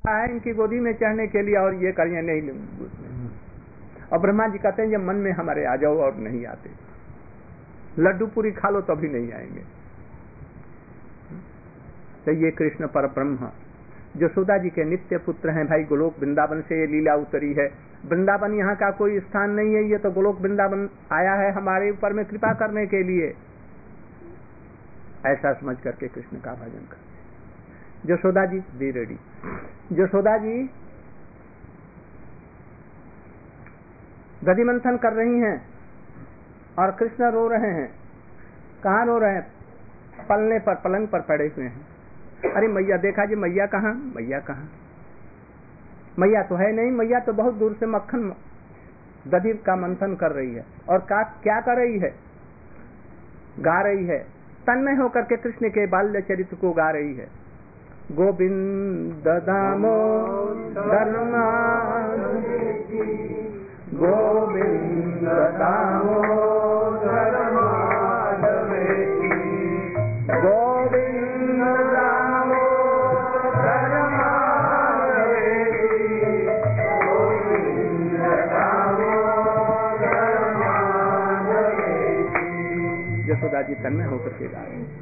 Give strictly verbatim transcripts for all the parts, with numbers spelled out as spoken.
है इनकी गोदी में चढ़ने के लिए और ये करिए नहीं उसमें। और ब्रह्मा जी कहते हैं जब मन में हमारे आ जाओ और नहीं आते, लड्डू पूरी खा लो तभी नहीं आएंगे। तो ये कृष्ण पर ब्रह्म यशोदा जी के नित्य पुत्र हैं भाई। गोलोक वृंदावन से ये लीला उतरी है। वृंदावन यहाँ का कोई स्थान नहीं है, ये तो गोलोक वृंदावन आया है हमारे ऊपर में कृपा करने के लिए। ऐसा समझ करके कृष्ण का भजन कर। Yashoda ji be ready. यशोदा जी दधि मंथन कर रही हैं और कृष्ण रो रहे हैं। कहाँ रो रहे हैं? पलने पर, पलंग पर पड़े हुए हैं। अरे मैया देखा जी, मैया कहाँ? मैया कहाँ? मैया तो है नहीं। मैया तो बहुत दूर से मक्खन दधि का मंथन कर रही है। और का क्या कर रही है? गा रही है, तन्मय होकर के कृष्ण के बाल्य चरित्र को गा रही है। गोविंद दामोदर गोविंद दामोदर माधवेति गोविंद दामोदर माधवेति गोविंद दामोदर माधवेति। यशोदा जी तन्मय होकर के गा रहे,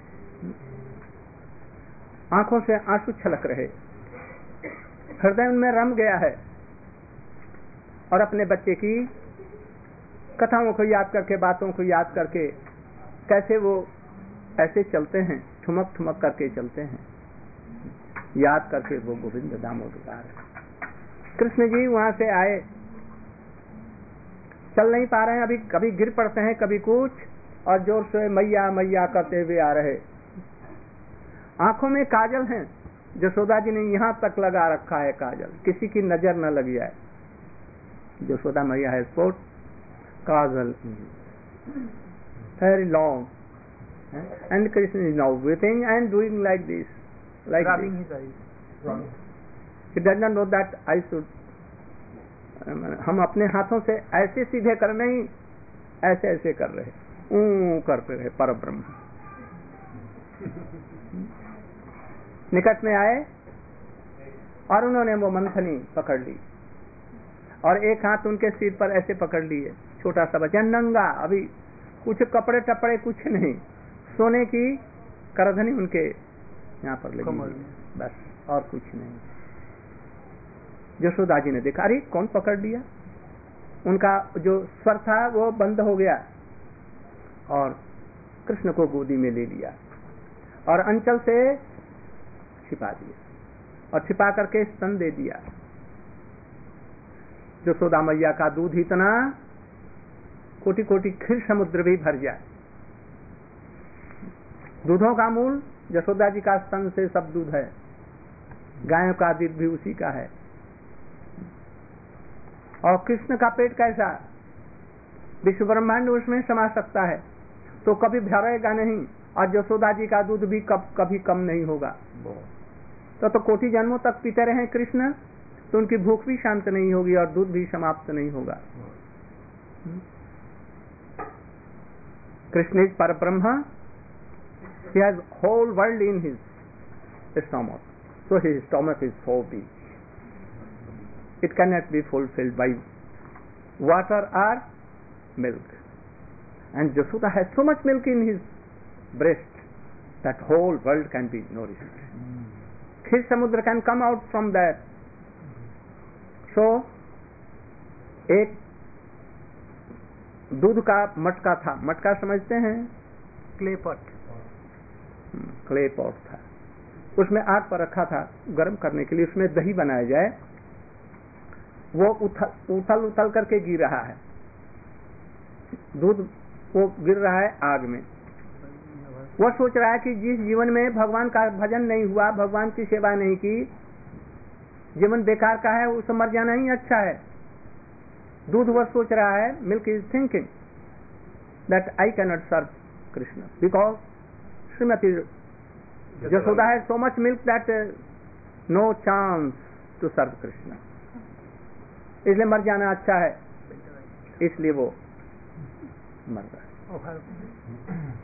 आंखों से आंसू छलक रहे, हृदय में रम गया है। और अपने बच्चे की कथाओं को याद करके, बातों को याद करके, कैसे वो ऐसे चलते हैं, ठुमक ठुमक करके चलते हैं, याद करके वो गोविंद दामोदर। कृष्ण जी वहां से आए, चल नहीं पा रहे हैं अभी, कभी गिर पड़ते हैं कभी कुछ, और जोर से मैया मैया करते हुए आ रहे। आंखों में काजल है, यशोदा जी ने यहां तक लगा रखा है काजल, किसी की नजर न लग जाए। यशोदा मैया has sport kajal very long and Krishna is now weeping and doing like this, like rubbing this. his eyes. He does not know that I should हम अपने हाथों से ऐसे सीधे कर नहीं, ऐसे ऐसे कर रहे, ऊ करते रहे पर ब्रह्म। निकट में आए और उन्होंने वो मंथनी पकड़ ली और एक हाथ उनके सिर पर ऐसे पकड़ लिए। छोटा सा बच्चा नंगा, अभी कुछ कपड़े टपड़े कुछ नहीं, सोने की करधनी उनके यहाँ पर लगी बस, और कुछ नहीं। यशोदा जी ने देखा, अरे कौन पकड़ लिया? उनका जो स्वर था वो बंद हो गया और कृष्ण को गोदी में ले लिया और अंचल से छिपा दिया और छिपा करके स्तन दे दिया। यशोदा मैया का दूध इतना कोटि कोटि क्षीर समुद्र भी भर जाए। दूधों का मूल यशोदा जी का स्तन से सब दूध है, गायों का दूध भी उसी का है। और कृष्ण का पेट कैसा, विश्व ब्रह्मांड उसमें समा सकता है, तो कभी भरेगा नहीं। और यशोदा जी का दूध भी कब कभी कम नहीं होगा। तो तो कोटि जन्मों तक पीते रहे कृष्ण, तो उनकी भूख भी शांत नहीं होगी और दूध भी समाप्त नहीं होगा। कृष्ण इज पर ब्रह्म, he has whole world in his stomach, so his stomach is so big, it cannot be fulfilled by water or milk. And Yashoda has so much milk in his breast that whole world can be nourished. Khir samudra can come out from that. So एक दूध का मटका था, मटका समझते हैं, clay pot, clay pot था, उसमें आग पर रखा था गर्म करने के लिए, उसमें दही बनाया जाए। वो उथल उथल उथल करके गिर रहा है दूध, वो गिर रहा है आग में। वो सोच रहा है कि जिस जीवन में भगवान का भजन नहीं हुआ, भगवान की सेवा नहीं की, जीवन बेकार का है, उसे मर जाना ही अच्छा है। दूध वह सोच रहा है, milk is thinking that I cannot serve Krishna because Shrimati Yashoda has so much milk that no chance to serve Krishna, इसलिए मर जाना अच्छा है, इसलिए वो मर रहा है,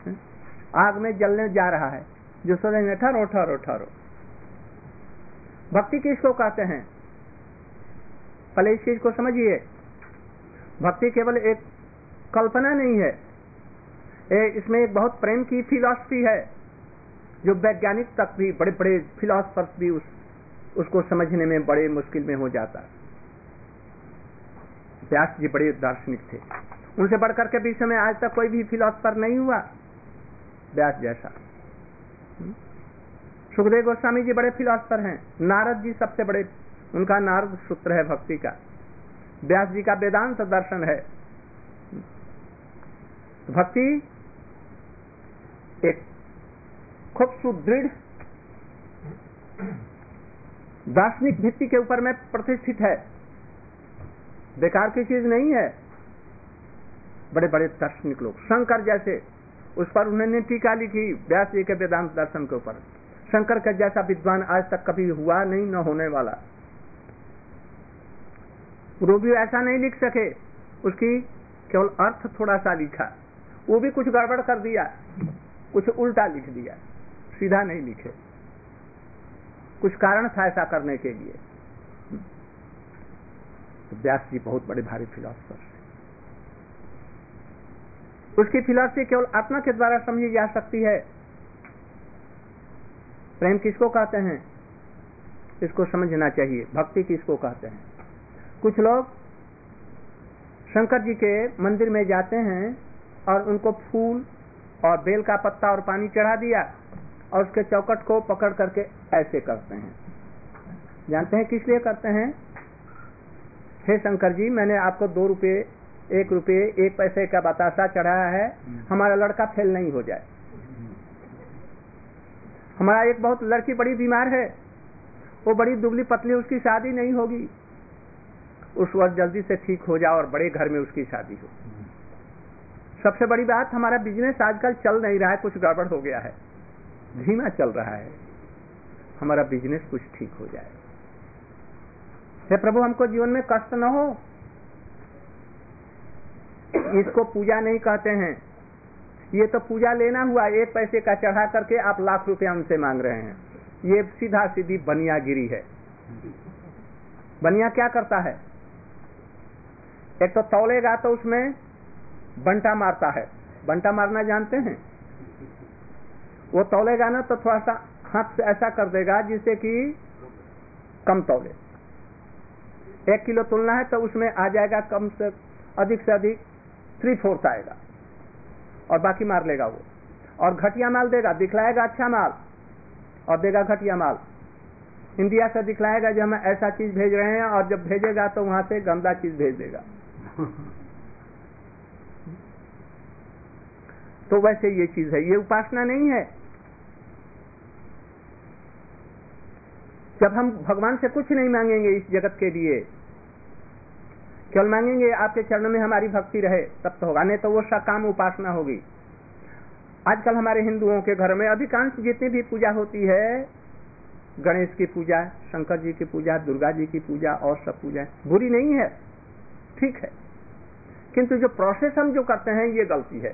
आग में जलने जा रहा है। यशोदा ने ठहरो ठहरो ठहरो, भक्ति किसको कहते हैं? पहले इस चीज को समझिए। भक्ति केवल एक कल्पना नहीं है, ए, इसमें एक बहुत प्रेम की फिलॉसफी है जो वैज्ञानिक तक भी, बड़े बड़े फिलॉसफर्स भी उस उसको समझने में बड़े मुश्किल में हो जाता। व्यास जी बड़े दार्शनिक थे, उनसे बढ़कर के विश्व में आज तक कोई भी फिलॉसफर नहीं हुआ व्यास जैसा। सुखदेव गोस्वामी जी बड़े फिलॉसफर हैं, नारद जी सबसे बड़े, उनका नारद सूत्र है भक्ति का, व्यास जी का वेदांत दर्शन है। भक्ति एक खूब सुदृढ़ दार्शनिक भित्ति के ऊपर में प्रतिष्ठित है, बेकार की चीज नहीं है। बड़े बड़े दार्शनिक लोग, शंकर जैसे, उस पर उन्होंने टीका लिखी व्यास जी के वेदांत दर्शन के ऊपर। शंकर का जैसा विद्वान आज तक कभी हुआ नहीं, न होने वाला। वो भी ऐसा नहीं लिख सके, उसकी केवल अर्थ थोड़ा सा लिखा, वो भी कुछ गड़बड़ कर दिया, कुछ उल्टा लिख दिया, सीधा नहीं लिखे, कुछ कारण था ऐसा करने के लिए। तो व्यास जी बहुत बड़े भारी फिलॉसफर थे। उसकी फिलॉसफी केवल आत्मा के द्वारा समझी जा सकती है। प्रेम किसको कहते हैं, इसको समझना चाहिए। भक्ति किसको कहते हैं? कुछ लोग शंकर जी के मंदिर में जाते हैं और उनको फूल और बेल का पत्ता और पानी चढ़ा दिया और उसके चौखट को पकड़ करके ऐसे करते हैं। जानते हैं किस लिए करते हैं? हे शंकर जी, मैंने आपको दो रुपये, एक रुपये, एक पैसे का बतासा चढ़ाया है, हमारा लड़का फेल नहीं हो जाए। हमारा एक बहुत लड़की बड़ी बीमार है, वो बड़ी दुबली पतली, उसकी शादी नहीं होगी, उस वक्त जल्दी से ठीक हो जाए और बड़े घर में उसकी शादी हो। सबसे बड़ी बात, हमारा बिजनेस आजकल चल नहीं रहा है, कुछ गड़बड़ हो गया है, धीमा चल रहा है, हमारा बिजनेस कुछ ठीक हो जाए। हे प्रभु, हमको जीवन में कष्ट न हो। इसको पूजा नहीं कहते हैं, ये तो पूजा लेना हुआ, एक पैसे का चढ़ा करके आप लाख रुपया उनसे मांग रहे हैं। ये सीधा सीधी बनियागिरी है। बनिया क्या करता है? एक तो तौलेगा तो उसमें बंटा मारता है। बंटा मारना जानते हैं? वो तौलेगा ना तो थोड़ा सा हाथ से ऐसा कर देगा जिससे कि कम तौले। एक किलो तुलना है तो उसमें आ जाएगा कम से अधिक से अधिक थ्री फोर्थ आएगा और बाकी मार लेगा वो। और घटिया माल देगा, दिखलाएगा अच्छा माल और देगा घटिया माल। इंडिया से दिखलाएगा जो हम ऐसा चीज भेज रहे हैं, और जब भेजेगा तो वहां से गंदा चीज भेज देगा। तो वैसे ये चीज है, ये उपासना नहीं है। जब हम भगवान से कुछ नहीं मांगेंगे इस जगत के लिए, केवल मांगेंगे आपके चरणों में हमारी भक्ति रहे, तब तो होगा, नहीं तो वो सकाम उपासना होगी। आजकल हमारे हिंदुओं के घर में अधिकांश जितनी भी पूजा होती है, गणेश की पूजा, शंकर जी की पूजा, दुर्गा जी की पूजा और सब पूजा बुरी नहीं है, ठीक है, किंतु जो प्रोसेस हम जो करते हैं ये गलती है।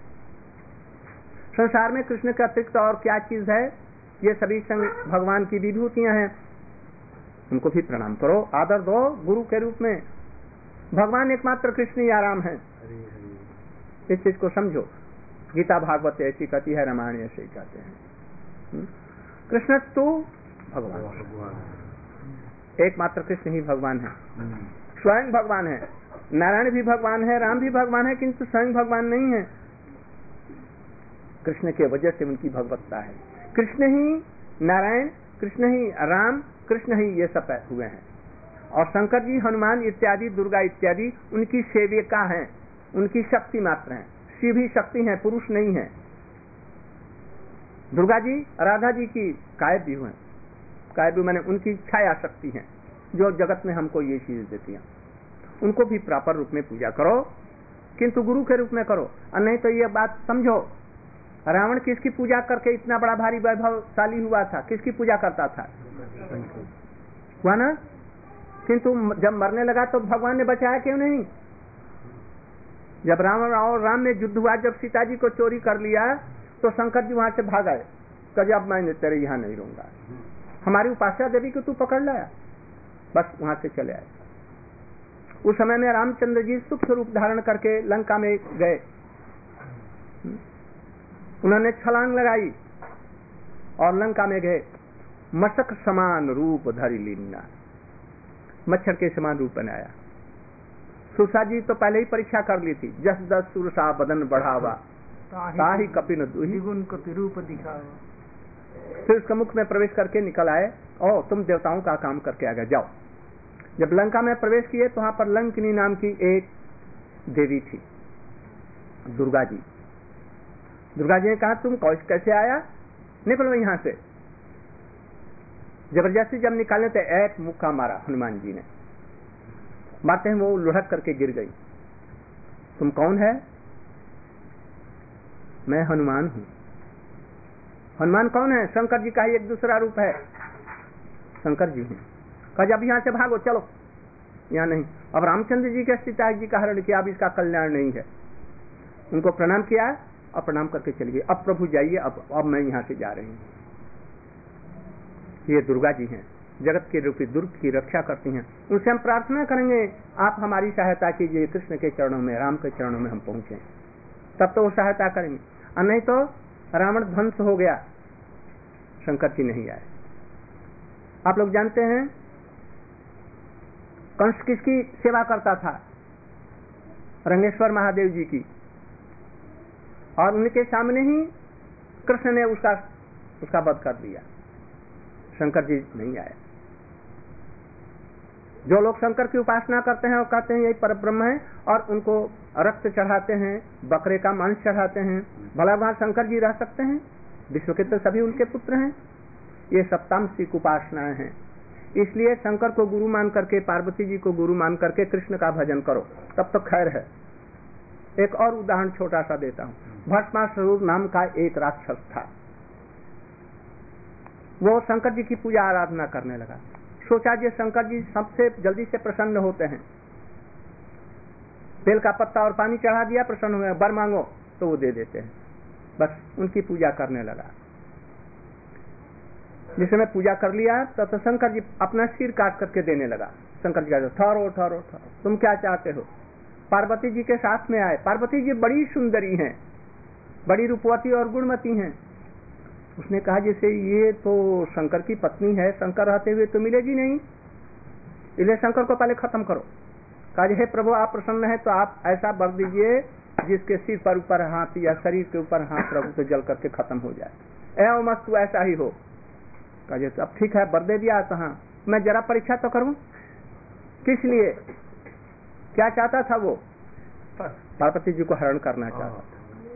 संसार में कृष्ण के अतिरिक्त और क्या चीज है? ये सभी भगवान की विभूतियां हैं, उनको भी प्रणाम करो, आदर दो गुरु के रूप में। भगवान एकमात्र कृष्ण ही आराम है, इस चीज को समझो। गीता भागवत ऐसी कहती है, रामायण ऐसे ही कहते हैं। कृष्ण तो भगवान, एकमात्र कृष्ण ही भगवान है, स्वयं भगवान है। नारायण भी भगवान है, राम भी भगवान है, किंतु स्वयं भगवान नहीं है। कृष्ण के वजह से उनकी भगवत्ता है। कृष्ण ही नारायण, कृष्ण ही राम, कृष्ण ही ये सब हुए हैं। और शंकर जी, हनुमान इत्यादि, दुर्गा इत्यादि उनकी सेविका हैं, उनकी शक्ति मात्र हैं। शिव ही शक्ति हैं, पुरुष नहीं है। दुर्गा जी राधा जी की कायब भी हुए, कायब भी मैंने उनकी छाया शक्ति है जो जगत में हमको ये चीज देती है। उनको भी प्रॉपर रूप में पूजा करो, किंतु गुरु के रूप में करो। और नहीं तो ये बात समझो, रावण किसकी पूजा करके इतना बड़ा भारी वैभवशाली हुआ था? किसकी पूजा करता था? हुआ ना? किंतु जब मरने लगा तो भगवान ने बचाया क्यों नहीं? जब रावण और राम में युद्ध हुआ, जब सीता जी को चोरी कर लिया तो शंकर जी वहां से भाग आए, कहे अब मैं तेरे यहाँ नहीं रहूंगा। हमारी उपास्या देवी को तू पकड़ लाया, बस वहां से चले आए। उस समय में रामचंद्र जी सूक्ष्म रूप धारण करके लंका में गए। उन्होंने छलांग लगाई और लंका में गए। मशक समान रूप धरि लीना, मच्छर के समान रूप बनाया। सुरसा जी तो पहले ही परीक्षा कर ली थी, जस दस सुरसा बदन बढ़ावा ताहि कपिन दुहि द्विगुण कपि रूप दिखावा। फिर उसके मुख में प्रवेश करके निकल आए, ओ तुम देवताओं का काम करके आ गए, जाओ। जब लंका में प्रवेश किए तो वहां पर लंकिनी नाम की एक देवी थी, दुर्गा जी। दुर्गा जी ने कहा तुम कैसे आया, निकलो यहां से। जबरदस्ती जब निकालने तो एक मुक्का मारा हनुमान जी ने, मारते हैं वो लुढ़क करके गिर गई। तुम कौन है? मैं हनुमान हूं। हनुमान कौन है? शंकर जी का ही एक दूसरा रूप है, शंकर जी हैं। कहा जब यहां से भागो, चलो यहाँ नहीं। अब रामचंद्र जी के सीता जी का हरण किया, अब इसका कल्याण नहीं है। उनको प्रणाम किया और प्रणाम करके चली गई। अब प्रभु जाइए, अब अब मैं यहाँ से जा रही हूँ। ये दुर्गा जी हैं, जगत के रूपी दुर्ग की रक्षा करती हैं। उनसे हम प्रार्थना करेंगे आप हमारी सहायता कीजिए, कृष्ण के चरणों में, राम के चरणों में हम पहुंचे, तब तो वो सहायता करेंगे। और नहीं तो रावण ध्वंस हो गया, शंकर जी नहीं आए। आप लोग जानते हैं कंस किसकी सेवा करता था? रंगेश्वर महादेव जी की। और उनके सामने ही कृष्ण ने उसका उसका वध कर दिया। शंकर जी नहीं आए। जो लोग शंकर की उपासना करते हैं वो कहते हैं यही परब्रह्म है, और उनको रक्त चढ़ाते हैं, बकरे का मांस चढ़ाते हैं। भला वहां शंकर जी रह सकते हैं? विश्व के तो सभी उनके पुत्र हैं। ये सप्तांशिक उपासनाएं हैं। इसलिए शंकर को गुरु मान करके, पार्वती जी को गुरु मान करके कृष्ण का भजन करो, तब तो खैर है। एक और उदाहरण छोटा सा देता हूँ। भस्मासुर नाम का एक राक्षस था। वो शंकर जी की पूजा आराधना करने लगा। सोचा जी शंकर जी सबसे जल्दी से प्रसन्न होते हैं। बेल का पत्ता और पानी चढ़ा दिया, प्रसन्न हुए, वर मांगो तो वो दे देते हैं। बस उनकी पूजा करने लगा। जिस समय पूजा कर लिया तो, तो शंकर जी अपना सिर काट करके देने लगा। शंकर जी कहते ठहरो ठहरो ठहरो, तुम क्या चाहते हो? पार्वती जी के साथ में आए। पार्वती जी बड़ी सुंदरी हैं, बड़ी रूपवती और गुणमती हैं। उसने कहा जैसे ये तो शंकर की पत्नी है, शंकर रहते हुए तो मिलेगी नहीं, इसलिए शंकर को पहले खत्म करो। कहा हे प्रभु आप प्रसन्न है तो आप ऐसा वर दीजिए जिसके सिर पर ऊपर हाथ या शरीर के ऊपर हाथ रखो तो जल करके खत्म हो जाए। एवं मस्तु ऐसा ही हो। कहा अब ठीक है, वर दे दिया। तो हाँ, मैं जरा परीक्षा तो करूं। किस लिए? क्या चाहता था वो? पार्वती जी को हरण करना चाहता था।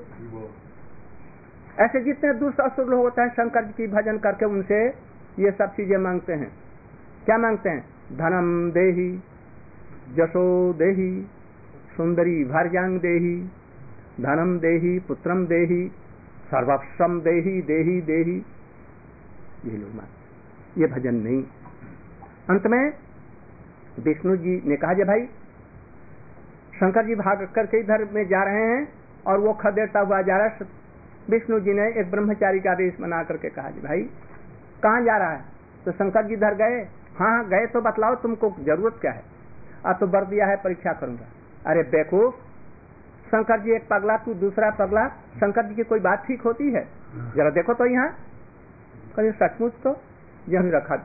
ऐसे जितने दुष्ट असुर लोग होते हैं शंकर जी की भजन करके उनसे ये सब चीजें मांगते हैं। क्या मांगते हैं? धनम देहि, जशो देहि, सुंदरी भार्यांग देहि, धनम देहि, पुत्रम देहि, सर्वस्वम देहि, देहि देहि। ये लोग मांगते, ये भजन नहीं। अंत में विष्णु जी ने कहा जे भाई शंकर जी भाग करके इधर में जा रहे हैं और वो खदेड़ता हुआ जा रहा है। विष्णु जी ने एक ब्रह्मचारी का वेश बना करके कहा जी भाई कहाँ जा रहा है? तो शंकर जी इधर गए। हाँ हाँ गए तो बतलाओ तुमको जरूरत क्या है? आ तो वर दिया है परीक्षा करूंगा। अरे बेवकूफ, शंकर जी एक पगला तू दूसरा पगला, शंकर जी की कोई बात ठीक होती है? जरा देखो तो यहाँ। कहीं सचमुच तो यही रखा।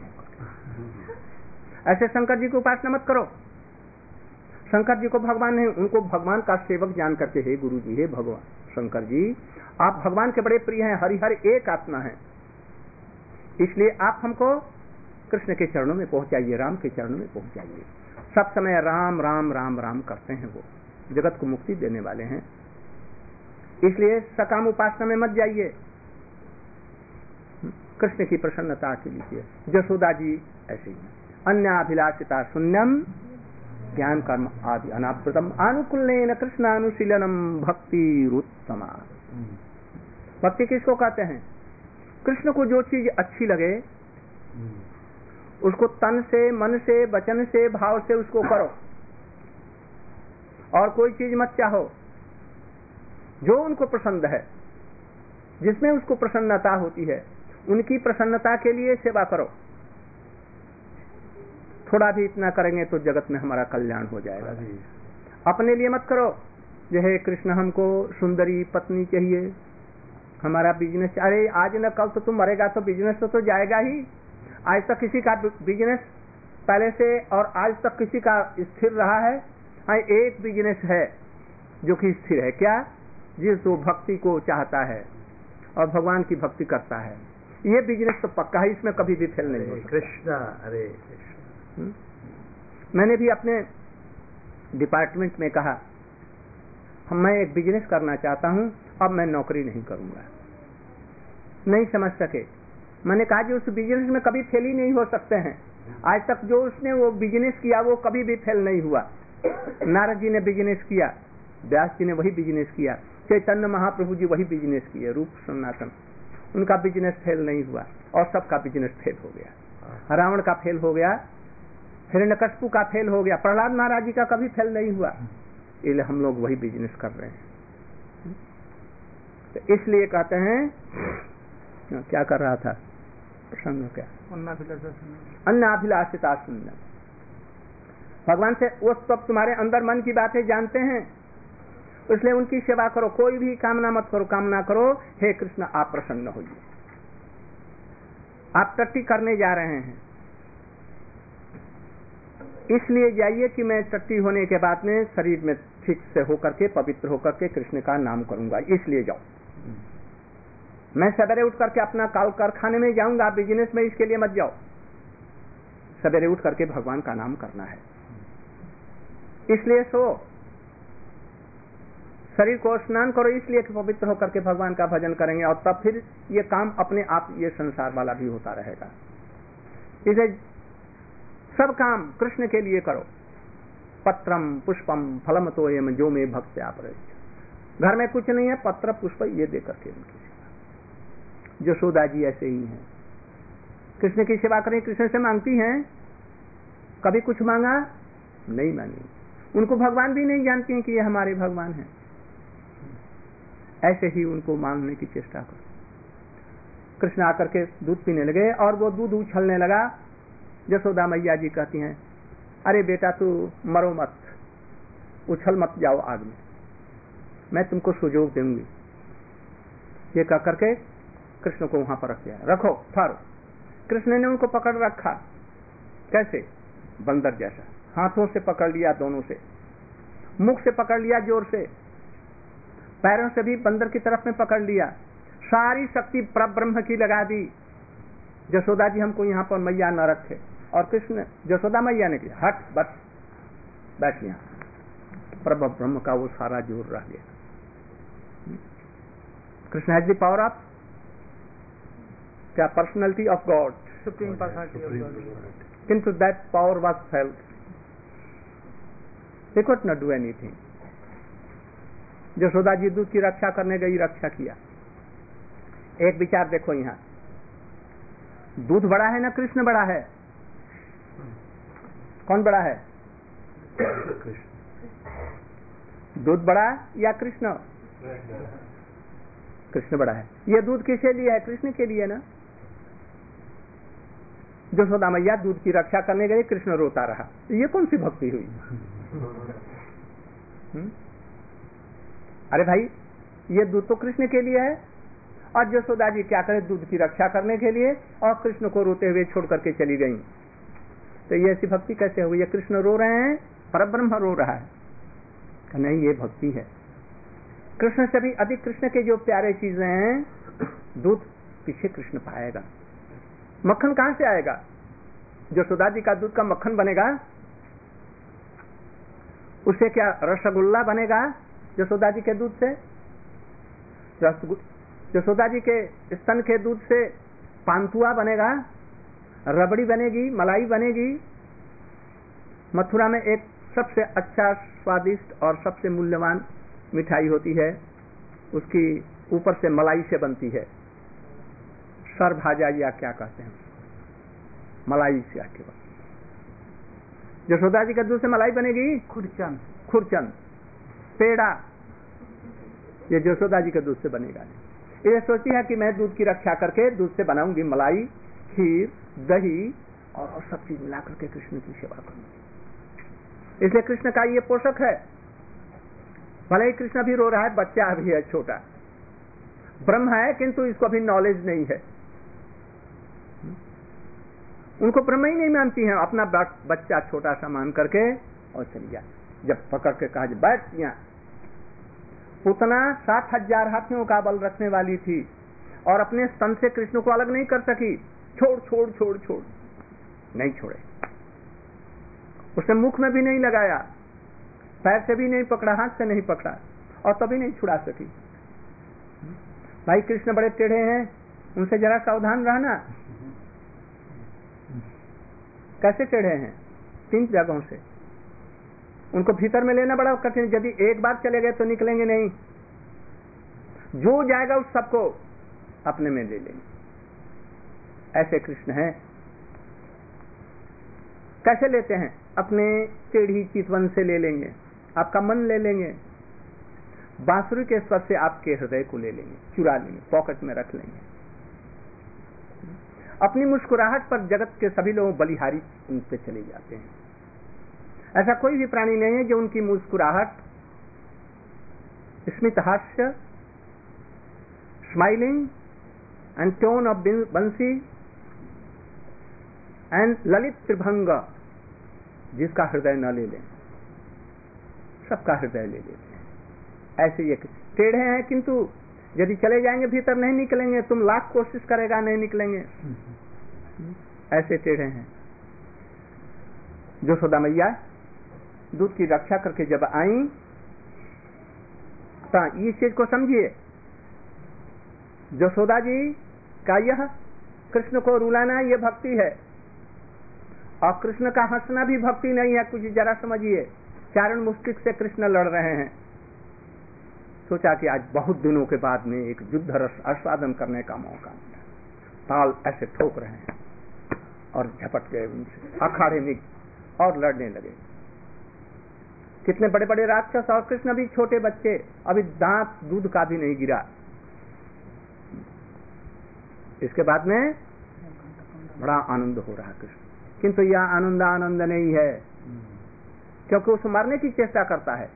ऐसे शंकर जी की उपासना मत करो। शंकर जी को भगवान नहीं, उनको भगवान का सेवक जान करके हे गुरु जी, हे भगवान शंकर जी आप भगवान के बड़े प्रिय हैं, हरिहर एक आत्मा है, इसलिए आप हमको कृष्ण के चरणों में पहुंचाइए, राम के चरणों में पहुंचाइए। सब समय राम राम राम राम करते हैं, वो जगत को मुक्ति देने वाले हैं। इसलिए सकाम उपासना में मत जाइए, कृष्ण की प्रसन्नता के लिए। जसोदा जी ऐसे ही, अन्याभिलाषिता शून्यम ज्ञान कर्म आदि अनावृतम अनुकूलेन कृष्णानुशीलनम भक्ति रुत्तमा। भक्ति किसको कहते हैं? कृष्ण को जो चीज अच्छी लगे उसको तन से, मन से, वचन से, भाव से उसको करो, और कोई चीज मत चाहो। जो उनको पसंद है, जिसमें उसको प्रसन्नता होती है उनकी प्रसन्नता के लिए सेवा करो। थोड़ा भी इतना करेंगे तो जगत में हमारा कल्याण हो जाएगा। अपने लिए मत करो, जो है कृष्ण हमको सुंदरी पत्नी चाहिए, हमारा बिजनेस, अरे आज न कल तो तुम मरेगा तो बिजनेस तो, तो जाएगा ही। आज तक किसी का बिजनेस पहले से और आज तक किसी का स्थिर रहा है? हाँ, एक बिजनेस है जो कि स्थिर है, क्या? जिस वो भक्ति को चाहता है और भगवान की भक्ति करता है, ये बिजनेस तो पक्का है, इसमें कभी भी फेल नहीं हो सकता। कृष्णा, अरे कृष्णा। मैंने भी अपने डिपार्टमेंट में कहा, हम मैं एक बिजनेस करना चाहता हूं, अब मैं नौकरी नहीं करूंगा। नहीं समझ सके। मैंने कहा कि उस बिजनेस में कभी फेल ही नहीं हो सकते हैं। आज तक जो उसने वो बिजनेस किया वो कभी भी फेल नहीं हुआ। नारद जी ने बिजनेस किया, व्यास जी ने वही बिजनेस किया, चैतन्य महाप्रभु जी वही बिजनेस किए, रूप सनातन, उनका बिजनेस फेल नहीं हुआ और सबका बिजनेस फेल हो गया। रावण का फेल हो गया, हिरण्यकशिपु का फेल हो गया, प्रहलाद महाराज जी का कभी फेल नहीं हुआ। इसलिए हम लोग वही बिजनेस कर रहे हैं। तो इसलिए कहते हैं, क्या कर रहा था प्रसंग, क्या अन्नाभिलाषिता सुंदर, भगवान से वो सब तुम्हारे अंदर मन की बातें जानते हैं, इसलिए उनकी सेवा करो। कोई भी कामना मत करो, कामना करो हे कृष्ण आप प्रसन्न होइए। आप टट्टी करने जा रहे हैं, इसलिए जाइए कि मैं टट्टी होने के बाद में शरीर में ठीक से होकर के पवित्र होकर के कृष्ण का नाम करूंगा, इसलिए जाओ। मैं सवेरे उठ करके अपना काल कारखाने में जाऊंगा, बिजनेस में इसके लिए मत जाओ। सवेरे उठ करके भगवान का नाम करना है, इसलिए सो। शरीर को स्नान करो इसलिए कि पवित्र होकर के भगवान का भजन करेंगे, और तब फिर ये काम अपने आप ये संसार वाला भी होता रहेगा। इसे सब काम कृष्ण के लिए करो। पत्रम पुष्पम फलम तो एम जो में भक्त आप रहे। घर में कुछ नहीं है, पत्र पुष्प ये देकर के उनकी सेवा। यशोदा जी ऐसे ही हैं, कृष्ण की सेवा करें, कृष्ण से मांगती हैं, कभी कुछ मांगा नहीं मांगी। उनको भगवान भी नहीं जानती हैं कि ये हमारे भगवान हैं। ऐसे ही उनको मांगने की चेष्टा करो। कृष्ण आकर के दूध पीने लगे और वो दूध उछलने लगा। यशोदा मैया जी कहती हैं, अरे बेटा तू मरो मत, उछल मत जाओ आग में, मैं तुमको सुजोग दूंगी। ये कह करके कृष्ण को वहां पर रख दिया, रखो ठहरो। कृष्ण ने उनको पकड़ रखा, कैसे? बंदर जैसा, हाथों से पकड़ लिया, दोनों से, मुख से पकड़ लिया जोर से, पैरों से भी बंदर की तरफ में पकड़ लिया, सारी शक्ति परब्रह्म की लगा दी। यशोदा जी हमको यहाँ पर मैया न रखे, और कृष्ण यशोदा मैया ने किया, हट बस बैठ यहाँ। परब्रह्म का वो सारा जोर रह गया। Krishna has the power of क्या personality of God, supreme personality of God, किंतु that power was felt, they could not do anything. Yashoda ji दूध की रक्षा करने गई, रक्षा किया। एक विचार देखो, यहाँ दूध बड़ा है ना कृष्ण बड़ा है? कौन बड़ा है? दूध बड़ा या कृष्ण? कृष्ण बड़ा है। ये दूध किसके लिए है? कृष्ण के लिए ना। यशोदा मैया दूध की रक्षा करने गई, कृष्ण रोता रहा। ये कौन सी भक्ति हुई? हुँ? अरे भाई, ये दूध तो कृष्ण के लिए है, और यशोदा जी क्या करे, दूध की रक्षा करने के लिए, और कृष्ण को रोते हुए छोड़ करके चली गई। तो ये ऐसी भक्ति कैसे हुई? ये कृष्ण रो रहे हैं, परब्रह्म रो रहा है? नहीं, ये भक्ति है। कृष्ण से भी अधिक कृष्ण के जो प्यारे चीजें हैं, दूध पीछे कृष्ण पाएगा। मक्खन कहां से आएगा? यशोदा जी का दूध का मक्खन बनेगा? उससे क्या रसगुल्ला बनेगा यशोदा जी के दूध से? यशोदा जी के स्तन के दूध से पांतुआ बनेगा, रबड़ी बनेगी, मलाई बनेगी। मथुरा में एक सबसे अच्छा, स्वादिष्ट और सबसे मूल्यवान मिठाई होती है, उसकी ऊपर से मलाई से बनती है, सर भाजा या क्या कहते हैं, मलाई से आके बन। यशोदा जी के दूध से मलाई बनेगी, खुरचन, खुरचन, पेड़ा, ये यशोदा जी के दूध से बनेगा। ये सोचती है कि मैं दूध की रक्षा करके दूध से बनाऊंगी मलाई, खीर, दही और सब चीज मिला करके कृष्ण की सेवा करूंगी। इसलिए कृष्ण का ये पोषक है। भले ही कृष्ण भी रो रहा है, बच्चा अभी है छोटा, ब्रह्म है किंतु इसको अभी नॉलेज नहीं है। उनको ब्रह्म ही नहीं मानती है, अपना बच्चा छोटा सा मान करके और चली जाए। जब पकड़ के कहा बैठ, यहाँ पूतना सात हजार हाथियों का बल रखने वाली थी और अपने स्तन से कृष्ण को अलग नहीं कर सकी। छोड़ छोड़ छोड़ छोड़, नहीं छोड़े। उसने मुख में भी नहीं लगाया, पैर से भी नहीं पकड़ा, हाथ से नहीं पकड़ा और तभी नहीं छुड़ा सकी। भाई कृष्ण बड़े टेढ़े हैं, उनसे जरा सावधान रहना। कैसे टेढ़े हैं? तीन जगहों से। उनको भीतर में लेना बड़ा कठिन। यदि एक बार चले गए तो निकलेंगे नहीं। जो जाएगा उस सबको अपने में ले लेंगे। ऐसे कृष्ण हैं। कैसे लेते हैं? अपने टेढ़ी चितवन से ले लेंगे, आपका मन ले लेंगे, बांसुरी के स्वर से आपके हृदय को ले लेंगे, चुरा लेंगे, पॉकेट में रख लेंगे। अपनी मुस्कुराहट पर जगत के सभी लोग बलिहारी उन पे चले जाते हैं। ऐसा कोई भी प्राणी नहीं है जो उनकी मुस्कुराहट, स्मित हास्य, smiling and tone of bansi and ललित त्रिभंग, जिसका हृदय न ले लें, सबका हृदय ले लेते हैं। ऐसे ये टेढ़े हैं किंतु यदि चले जाएंगे भीतर नहीं निकलेंगे। तुम लाख कोशिश करेगा नहीं निकलेंगे। ऐसे टेढ़े हैं। यशोदा मैया दूध की रक्षा करके जब आई तो इस चीज को समझिए, यशोदा जी का यह कृष्ण को रुलाना ये भक्ति है और कृष्ण का हंसना भी भक्ति नहीं है। कुछ जरा समझिए, चारण मुष्टिक से कृष्ण लड़ रहे हैं। सोचा कि आज बहुत दिनों के बाद में एक युद्ध रस आस्वादन करने का मौका मिला। ताल ऐसे ठोक रहे हैं और झपट गए उनसे, अखाड़े में और लड़ने लगे। कितने बड़े बड़े राक्षस और कृष्ण भी छोटे बच्चे, अभी दांत दूध का भी नहीं गिरा। इसके बाद में बड़ा आनंद हो रहा कृष्ण, किंतु यह आनंद आनंद नहीं है, क्योंकि उसे मारने की चेष्टा करता है।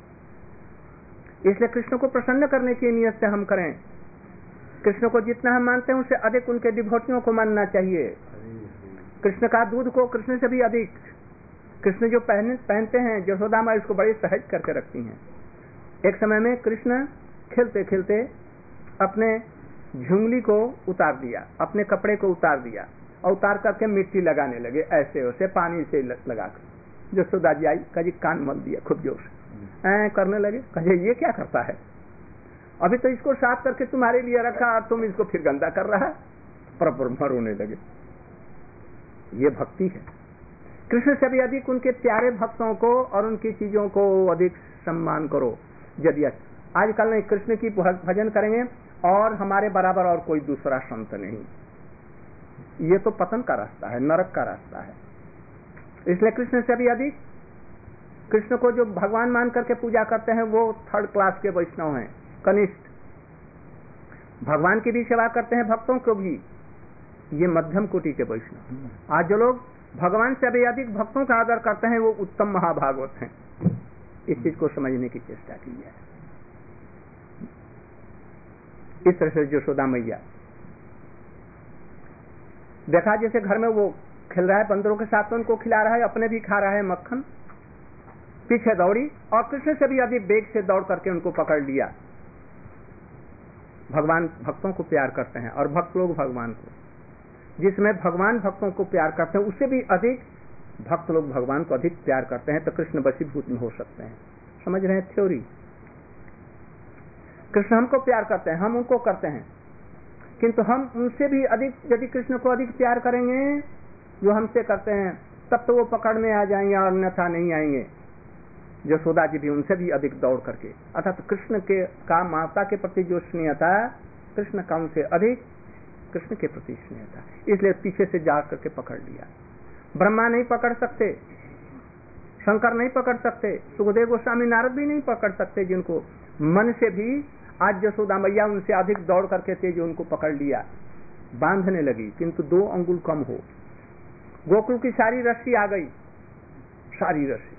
इसलिए कृष्ण को प्रसन्न करने की नियत से हम करें। कृष्ण को जितना हम मानते हैं उससे अधिक उनके डिवोटियों को मानना चाहिए। कृष्ण का दूध को कृष्ण से भी अधिक। कृष्ण जो पहने पहनते हैं, यशोदा माँ इसको बड़ी सहज करके रखती हैं। एक समय में कृष्ण खेलते खेलते अपने झुंगली को उतार दिया, अपने कपड़े को उतार दिया और उतार करके मिट्टी लगाने लगे, ऐसे वैसे पानी से लगाकर। यशोदा जी आई, कहा जी कान मल दिया खूब जोर से, ऐ करने लगे। कहे ये क्या करता है? अभी तो इसको साफ करके तुम्हारे लिए रखा और तुम इसको फिर गंदा कर रहा है। पर रोने लगे। ये भक्ति है। कृष्ण से भी अधिक उनके प्यारे भक्तों को और उनकी चीजों को अधिक सम्मान करो। यदि आजकल नहीं कृष्ण की भजन करेंगे और हमारे बराबर और कोई दूसरा संत नहीं, ये तो पतन का रास्ता है, नरक का रास्ता है। इसलिए कृष्ण से भी अधिक, कृष्ण को जो भगवान मान करके पूजा करते हैं वो थर्ड क्लास के वैष्णव हैं, कनिष्ठ। भगवान की भी सेवा करते हैं, भक्तों को भी, ये मध्यम कोटि के वैष्णव। आज जो लोग भगवान से भी अधिक भक्तों का आदर करते हैं वो उत्तम महाभागवत हैं। इस चीज को समझने की चेष्टा की है। इस तरह से यशोदा मैया देखा, जैसे घर में वो खेल रहा है बंदरों के साथ, उनको खिला रहा है, अपने भी खा रहा है मक्खन। पीछे दौड़ी और कृष्ण से भी अधिक वेग से दौड़ करके उनको पकड़ लिया। भगवान भक्तों को प्यार करते हैं और भक्त लोग भगवान को। जिसमें भगवान भक्तों को प्यार करते हैं उससे भी अधिक भक्त लोग भगवान को अधिक प्यार करते हैं, तो कृष्ण वशीभूत हो सकते हैं। समझ रहे हैं थ्योरी? कृष्ण हमको प्यार करते हैं, हम उनको करते हैं, किंतु हम उनसे भी अधिक यदि कृष्ण को अधिक प्यार करेंगे जो हमसे करते हैं, तब तो वो पकड़ में आ जाएंगे और अन्यथा नहीं आएंगे। यशोदा जी भी उनसे भी अधिक दौड़ करके, अर्थात तो कृष्ण के का माता के प्रति जो स्नेह था, कृष्ण का उनसे अधिक कृष्ण के प्रति स्नेह था, इसलिए पीछे से जा करके पकड़ लिया। ब्रह्मा नहीं पकड़ सकते, शंकर नहीं पकड़ सकते, सुखदेव गोस्वामी नारद भी नहीं पकड़ सकते, जिनको मन से भी आज यशोदा मैया उनसे अधिक दौड़ करके तेज उनको पकड़ लिया, बांधने लगी, किंतु दो अंगुल कम हो। गोकुल की सारी रस्सी आ गई, सारी रस्सी।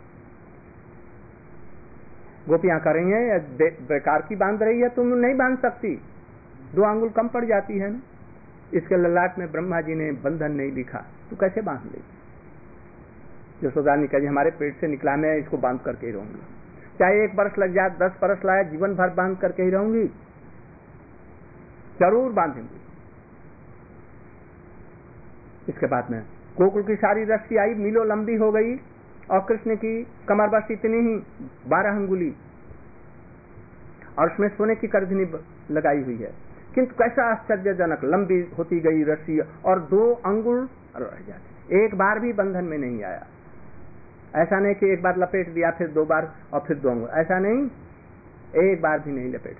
गोपियां कर रही हैं, बे, बेकार की बांध रही है, तुम नहीं बांध सकती, दो अंगुल कम पड़ जाती है ना। इसके ललाट में ब्रह्मा जी ने बंधन नहीं लिखा, तू कैसे बांध लेगी। यशोदा ने कहा हमारे पेट से निकला, मैं इसको बांध करके ही रहूंगी, चाहे एक बरस लग जाए, दस बरस लाया, जीवन भर बांध करके ही रहूंगी, जरूर बांधेंगे। इसके बाद में गोकुल की सारी रस्सी आई, मीलों लंबी हो गई, और कृष्ण की कमर बस इतनी ही, बारह अंगुली, और उसमें सोने की करधनी लगाई हुई है। किंतु कैसा आश्चर्यजनक, लंबी होती गई रस्सी और दो अंगुल रह जाते, एक बार भी बंधन में नहीं आया। ऐसा नहीं कि एक बार लपेट दिया फिर दो बार और फिर दो अंगुल, ऐसा नहीं, एक बार भी नहीं लपेट।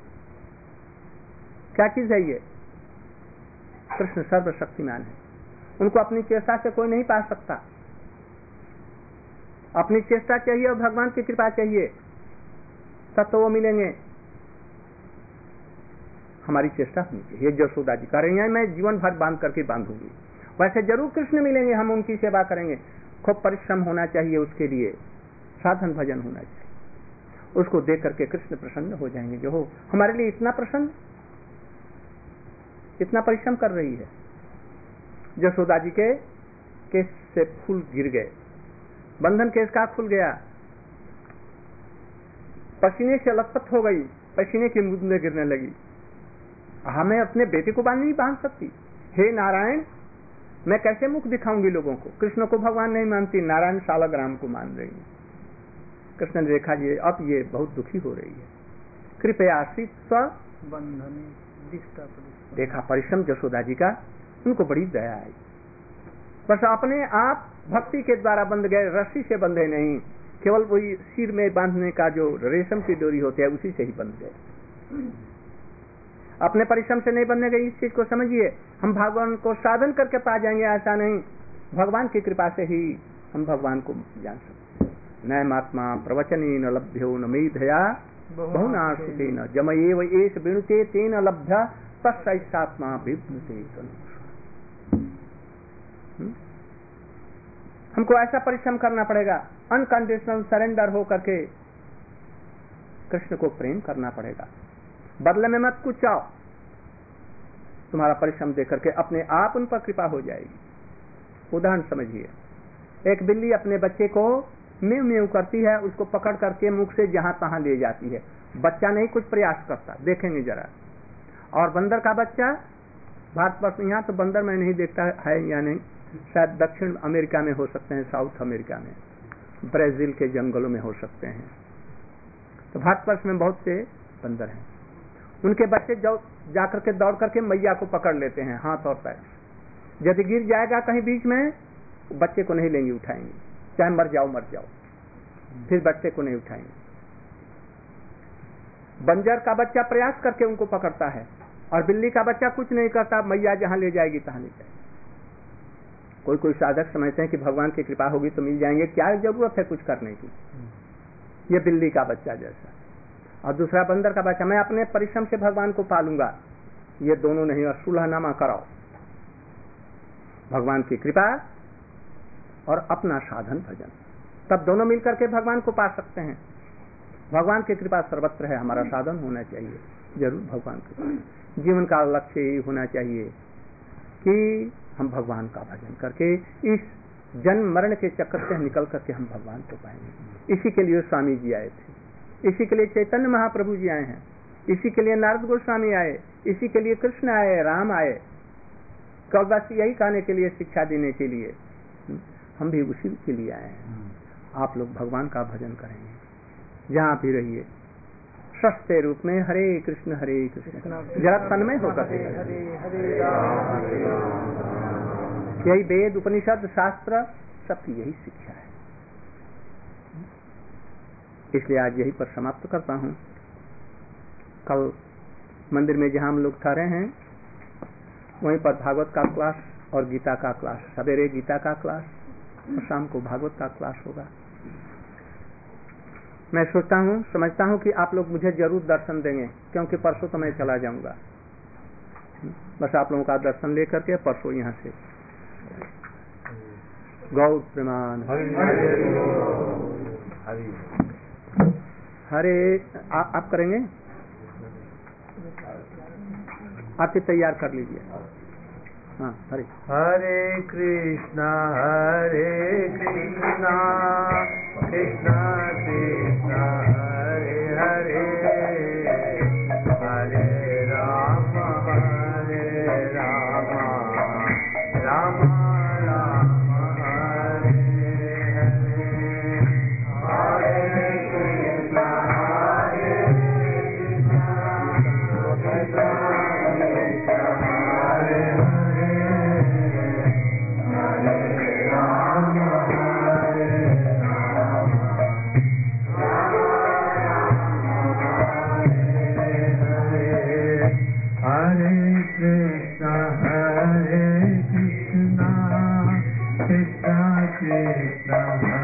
क्या चीज है ये? कृष्ण सर्वशक्तिमान है, उनको अपनी चेष्टा से कोई नहीं पा सकता। अपनी चेष्टा चाहिए और भगवान की कृपा चाहिए, तब तो वो मिलेंगे। हमारी चेष्टा होनी चाहिए। यशोदा जी कह रही हैं मैं जीवन भर बांध करके बांधूंगी, वैसे जरूर कृष्ण मिलेंगे, हम उनकी सेवा करेंगे। खूब परिश्रम होना चाहिए, उसके लिए साधन भजन होना चाहिए, उसको देख करके कृष्ण प्रसन्न हो जाएंगे। जो हो हमारे लिए इतना प्रसन्न, इतना परिश्रम कर रही है। यशोदा जी के केस से फूल गिर गए, बंधन केस का खुल गया, पसीने से लथपथ हो गई, पसीने की बूंदें गिरने लगी। हमें अपने बेटे को बांध नहीं बांध सकती। हे नारायण, मैं कैसे मुख दिखाऊंगी लोगों को। कृष्ण को भगवान नहीं मानती, नारायण शालग्राम को मान रही है। कृष्ण ने देखा ये अब ये बहुत दुखी हो रही है, कृपया स्व बंधन देखा परिश्रम यशोदा जी का, उनको बड़ी दया आई। बस अपने आप भक्ति के द्वारा बंध गए, रस्सी से बंधे नहीं, केवल वही सिर में बांधने का जो रेशम की डोरी होती है उसी से ही बंध गए, अपने परिश्रम से नहीं बंधने गए। इस चीज को समझिए, हम भगवान को साधन करके पा जाएंगे ऐसा नहीं, भगवान की कृपा से ही हम भगवान को जान सकते। नैमात्मा प्रवचने न लभ्यो न मेधया बहुनाशुते न जमएव एष विनुते तेन लभ्य तस्सात्मा विभ्नुते। हमको ऐसा परिश्रम करना पड़ेगा, अनकंडीशनल सरेंडर हो करके कृष्ण को प्रेम करना पड़ेगा। बदले में मत कुछ चाहो, तुम्हारा परिश्रम देख करके अपने आप उन पर कृपा हो जाएगी। उदाहरण समझिए, एक बिल्ली अपने बच्चे को म्यू म्यू करती है, उसको पकड़ करके मुख से जहां तहां ले जाती है, बच्चा नहीं कुछ प्रयास करता, देखेंगे जरा। और बंदर का बच्चा, भारतवर्ष में यहाँ तो बंदर मैं नहीं देखता है या नहीं, शायद दक्षिण अमेरिका में हो सकते हैं, साउथ अमेरिका में, ब्राजील के जंगलों में हो सकते हैं। तो भारतवर्ष में बहुत से बंदर हैं, उनके बच्चे जाकर के दौड़ करके मैया को पकड़ लेते हैं हाथ और पैर, यदि गिर जाएगा कहीं बीच में बच्चे को नहीं लेंगे, उठाएंगे, चाहे मर जाओ मर जाओ, फिर बच्चे को नहीं उठाएंगे। बंजर का बच्चा प्रयास करके उनको पकड़ता है, और बिल्ली का बच्चा कुछ नहीं करता, मैया जहां ले जाएगी तहां ले जाएगी। कोई कोई साधक समझते हैं कि भगवान की कृपा होगी तो मिल जाएंगे, क्या जरूरत है कुछ करने की। ये बिल्ली का बच्चा जैसा, और दूसरा बंदर का बच्चा, मैं अपने परिश्रम से भगवान को पालूंगा, ये दोनों नहीं। और सुलहनामा कराओ, भगवान की कृपा और अपना साधन भजन, तब दोनों मिलकर के भगवान को पा सकते हैं। भगवान की कृपा सर्वत्र है, हमारा साधन होना चाहिए जरूर भगवान की कृपा। जीवन का लक्ष्य यही होना चाहिए कि हम भगवान का भजन करके इस जन्म मरण के चक्कर से निकल करके हम भगवान को पाएंगे। इसी के लिए स्वामी जी आए थे, इसी के लिए चैतन्य महाप्रभु जी आए हैं, इसी के लिए नारद गोस्वामी आए, इसी के लिए कृष्ण आए, राम आए, कल बस यही कहने के लिए, शिक्षा देने के लिए। हम भी उसी के लिए आए हैं। आप लोग भगवान का भजन करेंगे जहाँ भी रहिए, सस्ते रूप में हरे कृष्ण हरे कृष्ण, जरा तन्मय होकर यही वेद उपनिषद शास्त्र सबकी यही शिक्षा है। इसलिए आज यही पर समाप्त करता हूँ। कल मंदिर में जहाँ हम लोग ठहरे हैं वहीं पर भागवत का क्लास और गीता का क्लास, सवेरे गीता का क्लास और शाम को भागवत का क्लास होगा। मैं सोचता हूँ, समझता हूँ कि आप लोग मुझे जरूर दर्शन देंगे, क्योंकि परसों तो मैं चला जाऊंगा। बस आप लोगों का दर्शन लेकर के परसों यहाँ से गौ प्रमाण हरे आ, आप करेंगे, आप तैयार कर लीजिए। हाँ, हरे हरे कृष्णा हरे कृष्णा कृष्णा कृष्णा हरे हरे हरे राम हरे राम राम राम हरे हरे हरे कृष्णा हरे कृष्णा कृष्णा कृष्णा हरे Krishna, Krishna